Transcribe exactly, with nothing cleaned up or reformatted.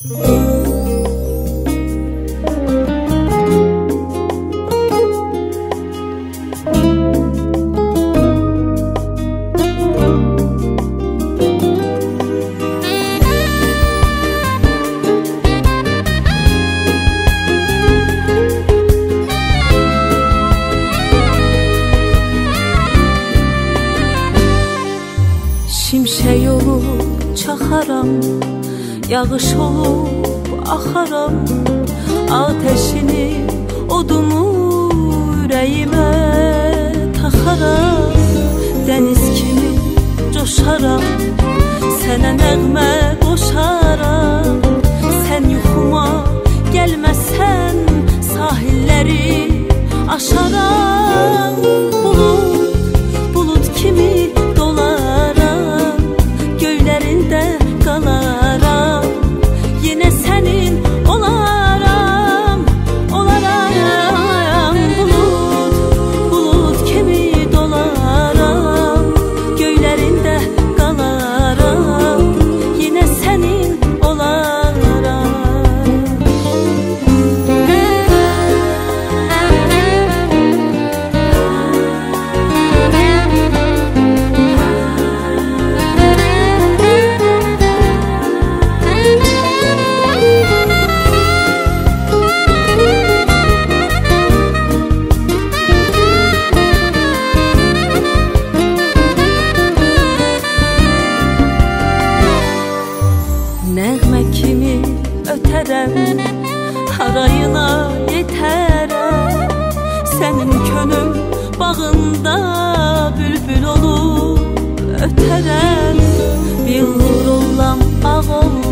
Şimşek olup çaxaram, yağış olup axaram, ateşini, odumu ürəyimə taxaram. Dəniz kimi coşaram, sənə nəğmə qoşaram. Sən yuxuma gəlməsən, sahilləri aşaram. Bulut, bulut kimi dolaram, göylərində qalaram. Yenə sənin olaram, olaram. Bulut, bulut kimi dolaram, göylərində qalaram. Yenə sənin olaram. Nəğmə kimi ötərəm, harayına yetərəm. Sənin könül bağında bülbül olub ötərəm. Billur olam, ağ olam,